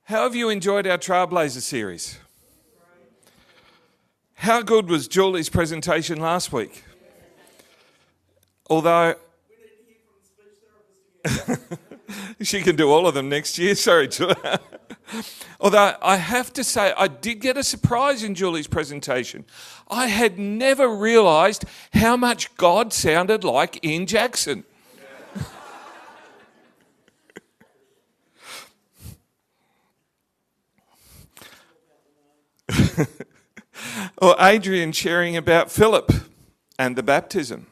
How have you enjoyed our Trailblazer series? How good was Julie's presentation last week? Although she can do all of them next year. Sorry, Julie. Although I have to say, I did get a surprise in Julie's presentation. I had never realised how much God sounded like Ian Jackson. Or Adrian sharing about Philip and the baptism.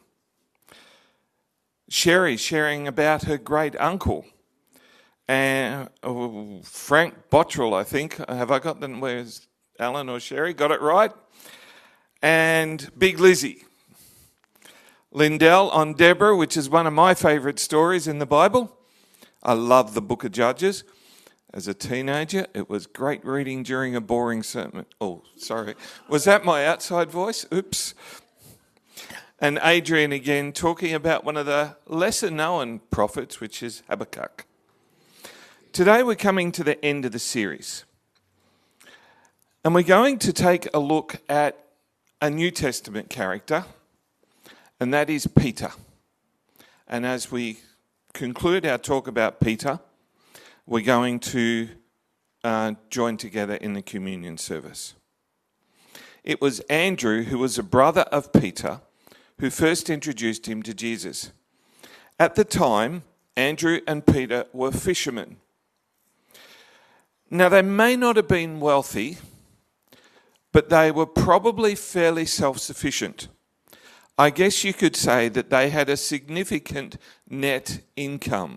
Sherry sharing about her great uncle. And Frank Bottrell, I think. Have I got them? Where's Alan or Sherry? Got it right? And Big Lizzie. Lindell on Deborah, which is one of my favourite stories in the Bible. I love the Book of Judges. As a teenager, it was great reading during a boring sermon. Oh, sorry. Was that my outside voice? Oops. And Adrian again talking about one of the lesser known prophets, which is Habakkuk. Today we're coming to the end of the series. And we're going to take a look at a New Testament character, and that is Peter. And as we conclude our talk about Peter, we're going to join together in the communion service. It was Andrew, who was a brother of Peter, who first introduced him to Jesus. At the time, Andrew and Peter were fishermen. Now, they may not have been wealthy, but they were probably fairly self-sufficient. I guess you could say that they had a significant net income.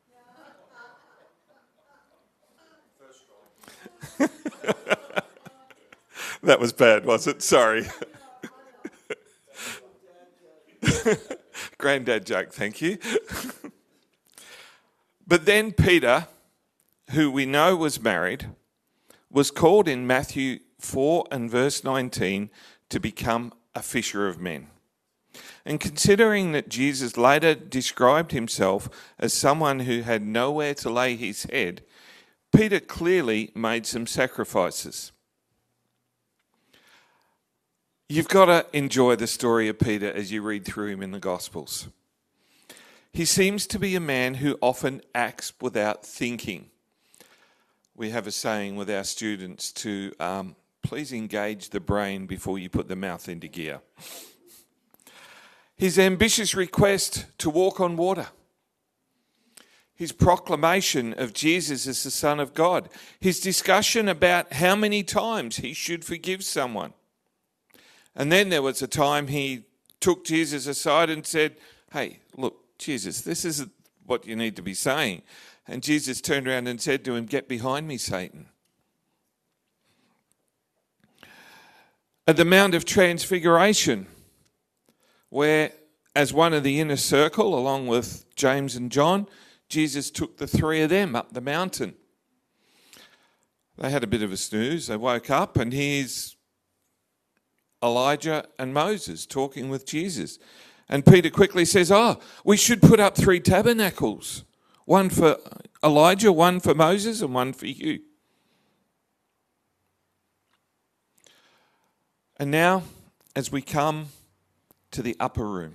That was bad, was it? Sorry. Granddad joke, thank you. But then Peter, who we know was married, was called in Matthew 4 and verse 19 to become a fisher of men. And considering that Jesus later described himself as someone who had nowhere to lay his head, Peter clearly made some sacrifices. You've got to enjoy the story of Peter as you read through him in the Gospels. He seems to be a man who often acts without thinking. We have a saying with our students to please engage the brain before you put the mouth into gear. His ambitious request to walk on water. His proclamation of Jesus as the Son of God. His discussion about how many times he should forgive someone. And then there was a time he took Jesus aside and said, hey, look, Jesus, this isn't what you need to be saying. And Jesus turned around and said to him, get behind me, Satan. At the Mount of Transfiguration, where as one of the inner circle, along with James and John, Jesus took the three of them up the mountain. They had a bit of a snooze. They woke up and here's Elijah and Moses talking with Jesus. And Peter quickly says, we should put up 3 tabernacles. One for Elijah, one for Moses, and one for you. And now, as we come to the upper room,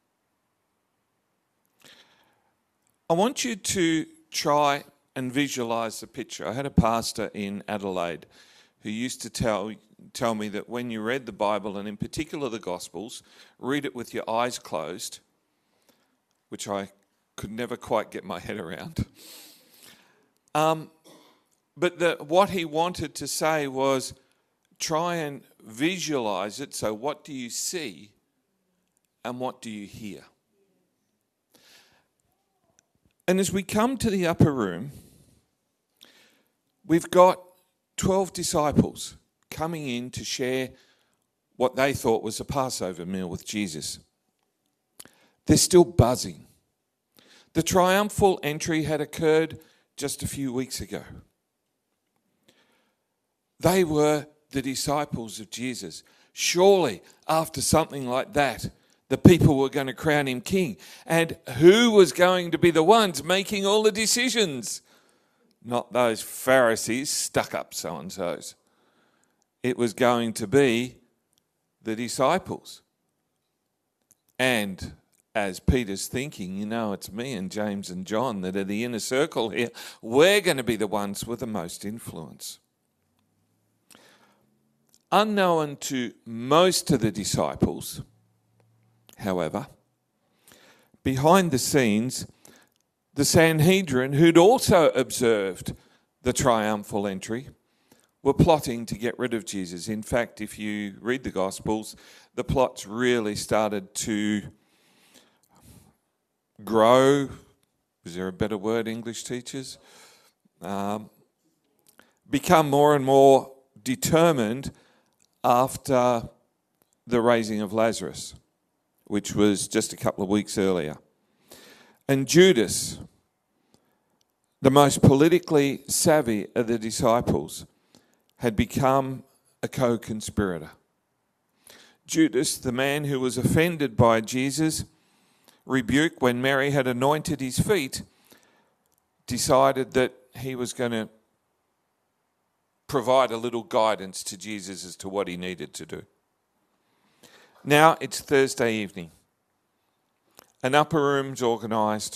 I want you to try and visualise the picture. I had a pastor in Adelaide who used to tell me that when you read the Bible, and in particular the Gospels, read it with your eyes closed, which I could never quite get my head around. But what he wanted to say was try and visualise it. So what do you see and what do you hear? And as we come to the upper room, we've got 12 disciples coming in to share what they thought was a Passover meal with Jesus. They're still buzzing. The triumphal entry had occurred just a few weeks ago. They were the disciples of Jesus. Surely, after something like that, the people were going to crown him king. And who was going to be the ones making all the decisions? not those Pharisees, stuck-up so-and-sos. It was going to be the disciples. And as Peter's thinking, it's me and James and John that are the inner circle here. We're going to be the ones with the most influence. Unknown to most of the disciples, however, behind the scenes, the Sanhedrin, who'd also observed the triumphal entry, were plotting to get rid of Jesus. In fact, if you read the Gospels, the plots really started to grow. Is there a better word, English teachers? Become more and more determined after the raising of Lazarus, which was just a couple of weeks earlier. And Judas, the most politically savvy of the disciples, had become a co-conspirator. Judas, the man who was offended by Jesus' rebuke when Mary had anointed his feet, decided that he was going to provide a little guidance to Jesus as to what he needed to do. Now it's Thursday evening. An upper room's organised.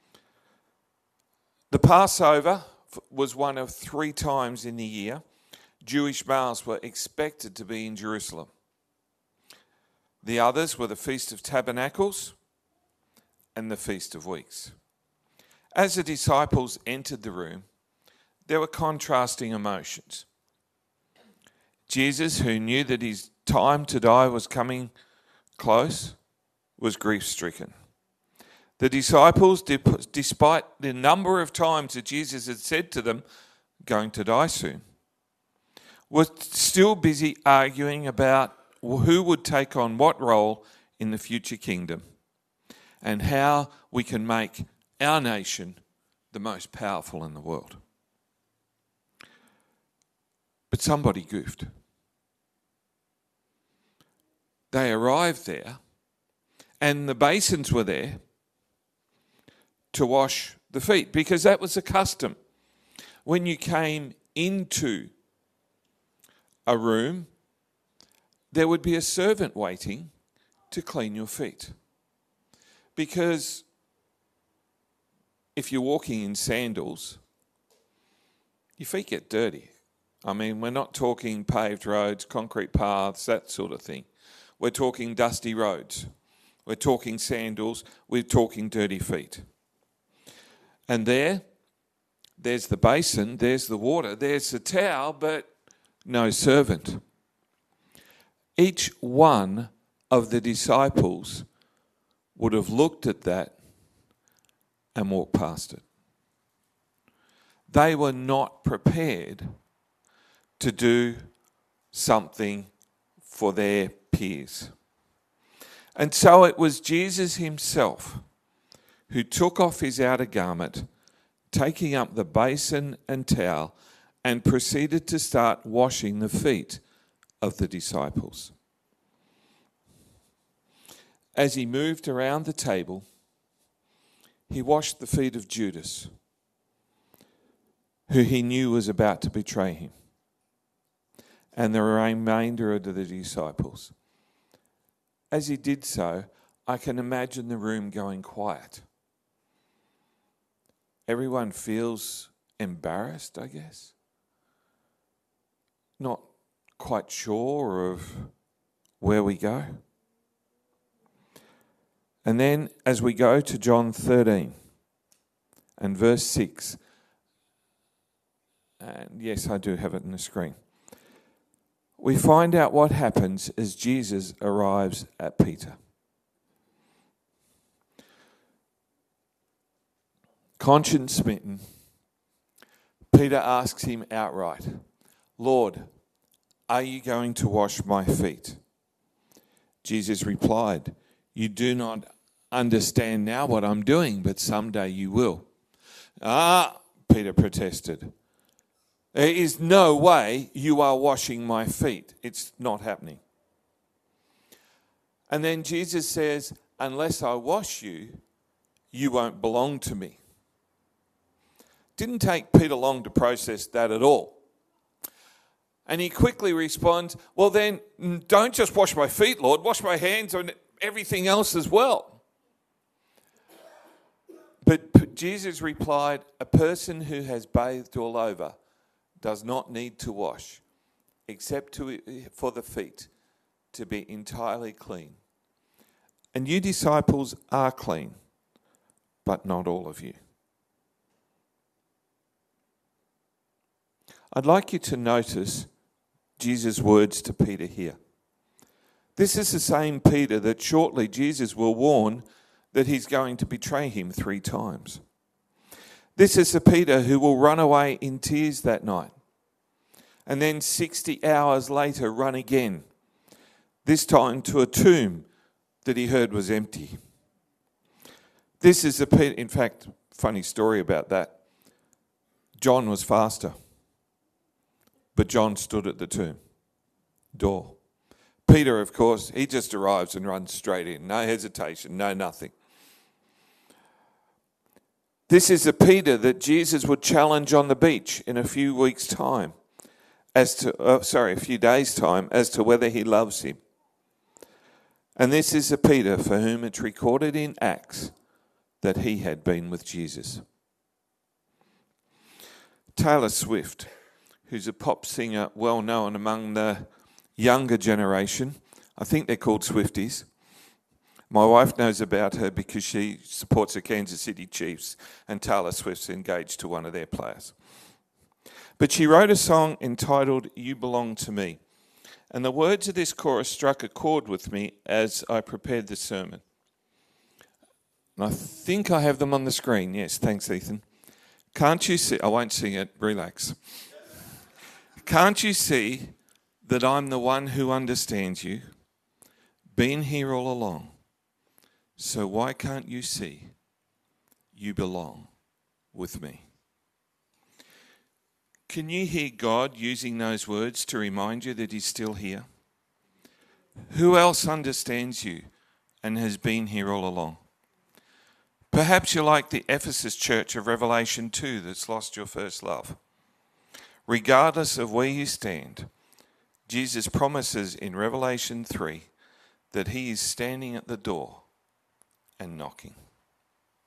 The Passover was one of 3 times in the year Jewish males were expected to be in Jerusalem. The others were the Feast of Tabernacles and the Feast of Weeks. As the disciples entered the room, there were contrasting emotions. Jesus, who knew that his time to die was coming close, was grief-stricken. The disciples, despite the number of times that Jesus had said to them, going to die soon, were still busy arguing about who would take on what role in the future kingdom and how we can make our nation the most powerful in the world. But somebody goofed. They arrived there and the basins were there to wash the feet, because that was the custom. When you came into a room, there would be a servant waiting to clean your feet. Because if you're walking in sandals, your feet get dirty. I mean, we're not talking paved roads, concrete paths, that sort of thing. We're talking dusty roads. We're talking sandals. We're talking dirty feet. And there's the basin, there's the water, there's the towel, but no servant. Each one of the disciples would have looked at that and walked past it. They were not prepared to do something for their peers. And so it was Jesus himself who took off his outer garment, taking up the basin and towel, and proceeded to start washing the feet of the disciples. As he moved around the table, he washed the feet of Judas, who he knew was about to betray him, and the remainder of the disciples. As he did so, I can imagine the room going quiet. Everyone feels embarrassed, I guess. Not quite sure of where we go. And then as we go to John 13 and verse 6, and yes, I do have it on the screen, we find out what happens as Jesus arrives at Peter. Conscience smitten, Peter asks him outright, "Lord, are you going to wash my feet?" Jesus replied, "You do not understand now what I'm doing, but someday you will." Peter protested. "There is no way you are washing my feet. It's not happening." And then Jesus says, "Unless I wash you, you won't belong to me." didn't take Peter long to process that at all. And he quickly responds, well then, don't just wash my feet, Lord, wash my hands and everything else as well. But Jesus replied, a person who has bathed all over does not need to wash, except for the feet, to be entirely clean. And you disciples are clean, but not all of you. I'd like you to notice Jesus' words to Peter here. This is the same Peter that shortly Jesus will warn that he's going to betray him 3 times. This is the Peter who will run away in tears that night, and then 60 hours later run again, this time to a tomb that he heard was empty. This is the Peter, in fact, funny story about that. John was faster, but John stood at the tomb door. Peter, of course, he just arrives and runs straight in. No hesitation, no nothing. This is the Peter that Jesus would challenge on the beach in a few weeks' time, a few days' time, as to whether he loves him. And this is the Peter for whom it's recorded in Acts that he had been with Jesus. Taylor Swift, who's a pop singer well known among the younger generation. I think they're called Swifties. My wife knows about her because she supports the Kansas City Chiefs, and Taylor Swift's engaged to one of their players. But she wrote a song entitled You Belong to Me. And the words of this chorus struck a chord with me as I prepared the sermon. And I think I have them on the screen. Yes, thanks, Ethan. Can't you see? I won't sing it. Relax. Can't you see that I'm the one who understands you? Been here all along. So why can't you see you belong with me? Can you hear God using those words to remind you that he's still here? Who else understands you and has been here all along? Perhaps you're like the Ephesus church of Revelation 2 that's lost your first love. Regardless of where you stand, Jesus promises in Revelation 3 that he is standing at the door and knocking.